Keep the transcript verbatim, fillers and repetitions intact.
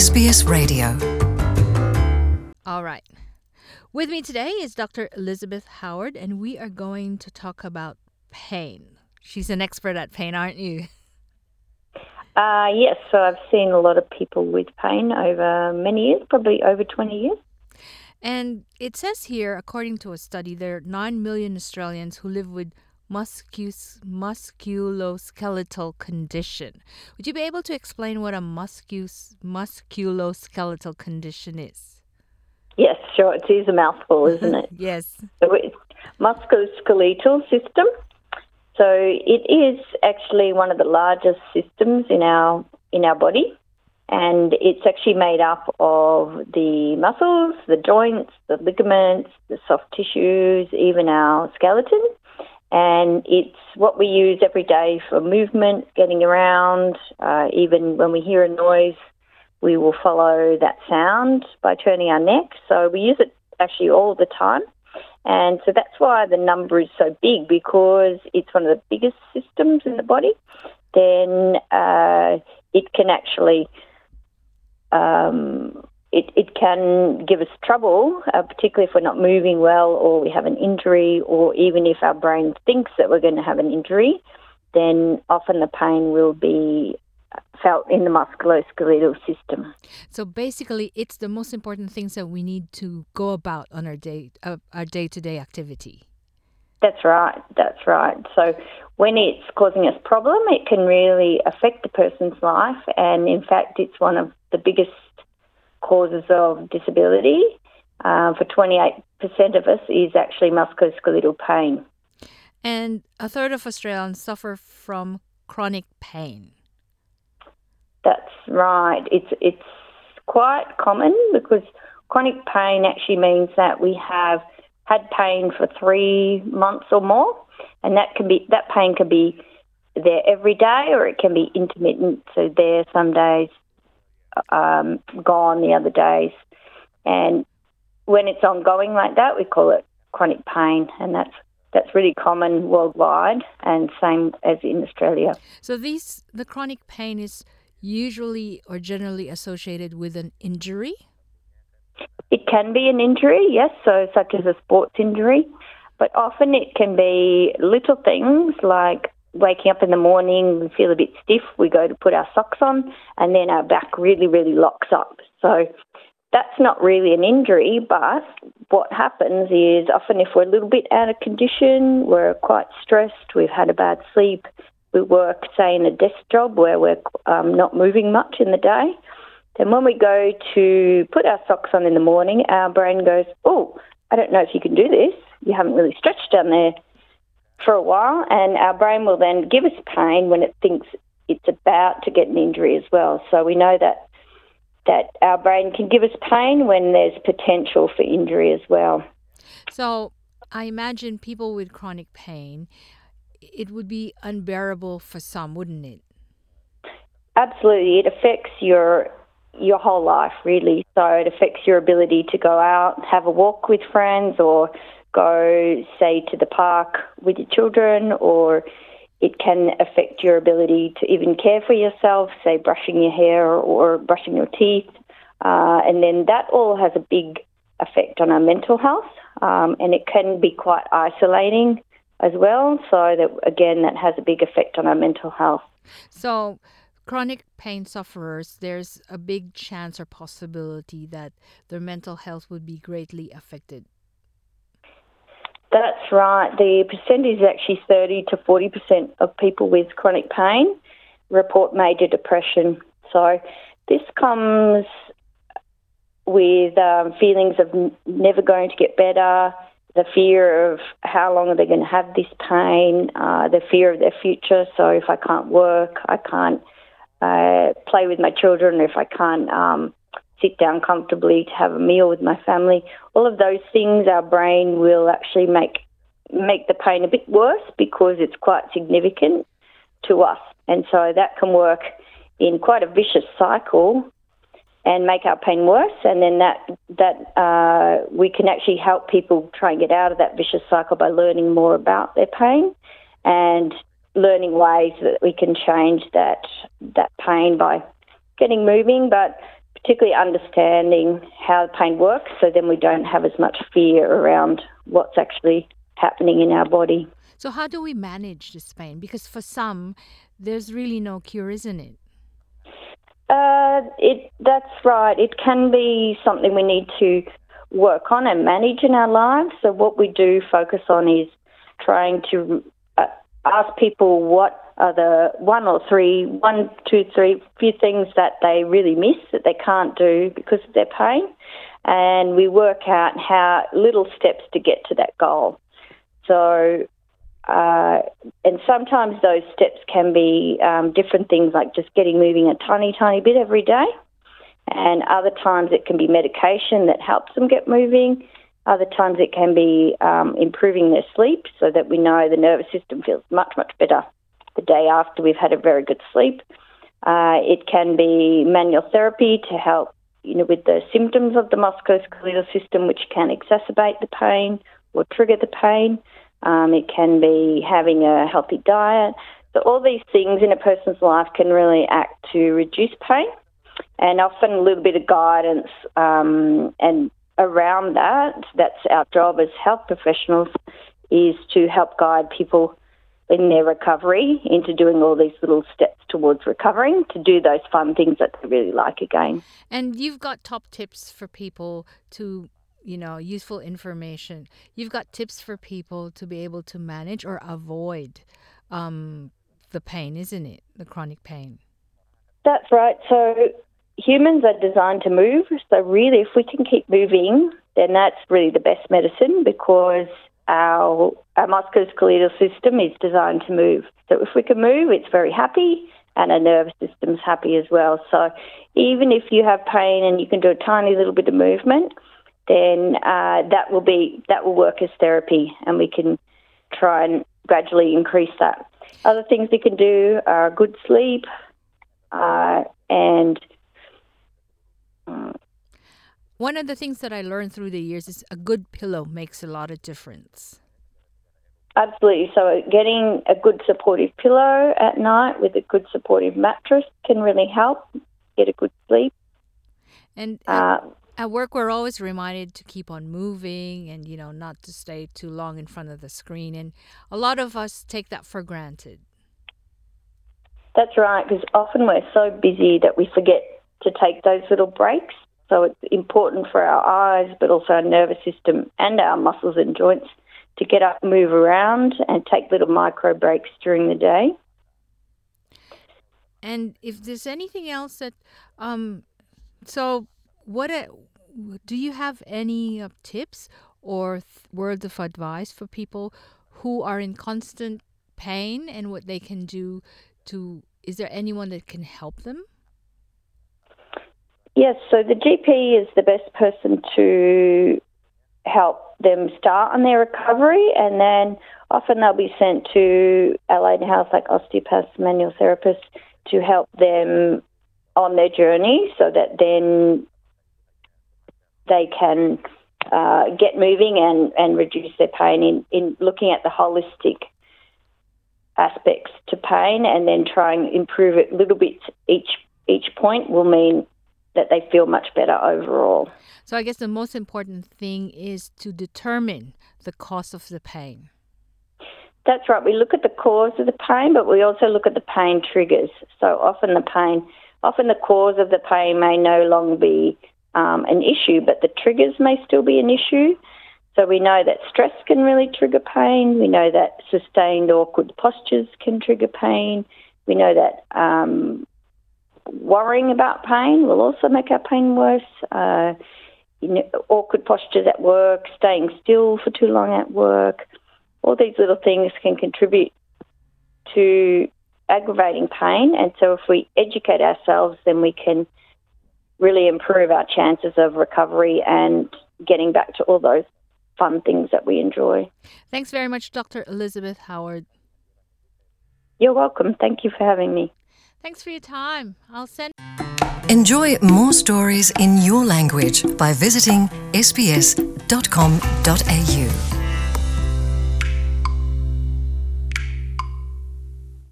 S B S Radio. All right. With me today is Doctor Elizabeth Howard, and we are going to talk about pain. She's an expert at pain, aren't you? Uh, yes, so I've seen a lot of people with pain over many years, probably over twenty years. And it says here, according to a study, there are nine million Australians who live with muscus- musculoskeletal condition. Would you be able to explain what a muscus- musculoskeletal condition is? Yes, sure, it is a mouthful, isn't it? Yes. So it's musculoskeletal system. So it is actually one of the largest systems in our in our body, and it's actually made up of the muscles, the joints, the ligaments, the soft tissues, even our skeleton. And it's what we use every day for movement, getting around. Uh, even when we hear a noise, we will follow that sound by turning our neck. So we use it actually all the time. And so that's why the number is so big, because it's one of the biggest systems in the body. Then uh, it can actually um, it, it can give us trouble, uh, particularly if we're not moving well or we have an injury, or even if our brain thinks that we're going to have an injury, then often the pain will be felt in the musculoskeletal system. So basically, it's the most important things that we need to go about on our day, uh, our day-to-day activity. That's right, that's right. So when it's causing us problem, it can really affect the person's life, and in fact, it's one of the biggest causes of disability. Uh, for twenty-eight percent of us is actually musculoskeletal pain. And a third of Australians suffer from chronic pain. That's right. It's it's quite common, because chronic pain actually means that we have had pain for three months or more, and that can be that pain can be there every day, or it can be intermittent. So there some days, um, gone the other days, and when it's ongoing like that, we call it chronic pain, and that's that's really common worldwide, and same as in Australia. So these the chronic pain is usually or generally associated with an injury? It can be an injury, yes, so such as a sports injury, but often it can be little things like waking up in the morning, we feel a bit stiff, we go to put our socks on, and then our back really, really locks up. So that's not really an injury, but what happens is often if we're a little bit out of condition, we're quite stressed, we've had a bad sleep, we work, say, in a desk job where we're um, not moving much in the day, then when we go to put our socks on in the morning, our brain goes, oh, I don't know if you can do this. You haven't really stretched down there for a while. And our brain will then give us pain when it thinks it's about to get an injury as well. So we know that that our brain can give us pain when there's potential for injury as well. So I imagine people with chronic pain, it would be unbearable for some, wouldn't it? Absolutely. It affects your your whole life, really. So it affects your ability to go out, have a walk with friends, or go, say, to the park with your children, or it can affect your ability to even care for yourself, say brushing your hair or brushing your teeth. Uh, and then that all has a big effect on our mental health, um, and it can be quite isolating as well. So that, again, that has a big effect on our mental health. So chronic pain sufferers, there's a big chance or possibility that their mental health would be greatly affected. That's right. The percentage is actually thirty to forty percent of people with chronic pain report major depression. So this comes with um, feelings of n- never going to get better, the fear of how long are they going to have this pain, uh, the fear of their future. So if I can't work, I can't uh, play with my children, if I can't um, sit down comfortably to have a meal with my family, all of those things, our brain will actually make make the pain a bit worse because it's quite significant to us. And so that can work in quite a vicious cycle and make our pain worse, and then that that uh, we can actually help people try and get out of that vicious cycle by learning more about their pain and learning ways that we can change that that pain by getting moving, but particularly understanding how the pain works, so then we don't have as much fear around what's actually happening in our body. So how do we manage this pain? Because for some, there's really no cure, isn't it? Uh, it that's right. It can be something we need to work on and manage in our lives. So what we do focus on is trying to uh, ask people what are the one or three, one, two, three, few things that they really miss that they can't do because of their pain, and we work out how little steps to get to that goal. So, uh, and sometimes those steps can be um, different things like just getting moving a tiny, tiny bit every day. And other times it can be medication that helps them get moving. Other times it can be um, improving their sleep so that we know the nervous system feels much, much better the day after we've had a very good sleep. Uh, it can be manual therapy to help, you know, with the symptoms of the musculoskeletal system, which can exacerbate the pain or trigger the pain. Um, it can be having a healthy diet. So all these things in a person's life can really act to reduce pain. And often a little bit of guidance um, and around that, that's our job as health professionals, is to help guide people in their recovery into doing all these little steps towards recovering, to do those fun things that they really like again. And you've got top tips for people to, you know, useful information. You've got tips for people to be able to manage or avoid um, the pain, isn't it? The chronic pain. That's right. So humans are designed to move. So really, if we can keep moving, then that's really the best medicine, because our, our musculoskeletal system is designed to move. So if we can move, it's very happy, and our nervous system's happy as well. So even if you have pain and you can do a tiny little bit of movement, then uh, that will be that will work as therapy, and we can try and gradually increase that. Other things we can do are good sleep, uh, and one of the things that I learned through the years is a good pillow makes a lot of difference. Absolutely. So getting a good supportive pillow at night with a good supportive mattress can really help get a good sleep. And uh, at work, we're always reminded to keep on moving and, you know, not to stay too long in front of the screen. And a lot of us take that for granted. That's right, because often we're so busy that we forget to take those little breaks. So it's important for our eyes, but also our nervous system and our muscles and joints to get up, move around, and take little micro breaks during the day. And if there's anything else that, um, so what a, do you have any uh, tips or th- words of advice for people who are in constant pain and what they can do to, is there anyone that can help them? Yes, so the G P is the best person to help them start on their recovery, and then often they'll be sent to allied health, like osteopaths, manual therapists, to help them on their journey so that then they can uh, get moving and, and reduce their pain in, in looking at the holistic aspects to pain, and then try and improve it a little bit each each point will mean that they feel much better overall. So I guess the most important thing is to determine the cause of the pain. That's right. We look at the cause of the pain, but we also look at the pain triggers. So often the pain, often the cause of the pain may no longer be um, an issue, but the triggers may still be an issue. So we know that stress can really trigger pain. We know that sustained awkward postures can trigger pain. We know that um, worrying about pain will also make our pain worse. Uh, you know, awkward postures at work, staying still for too long at work, all these little things can contribute to aggravating pain. And so if we educate ourselves, then we can really improve our chances of recovery and getting back to all those fun things that we enjoy. Thanks very much, Doctor Elizabeth Howard. You're welcome. Thank you for having me. Thanks for your time. I'll send... Enjoy more stories in your language by visiting s b s dot com dot a u.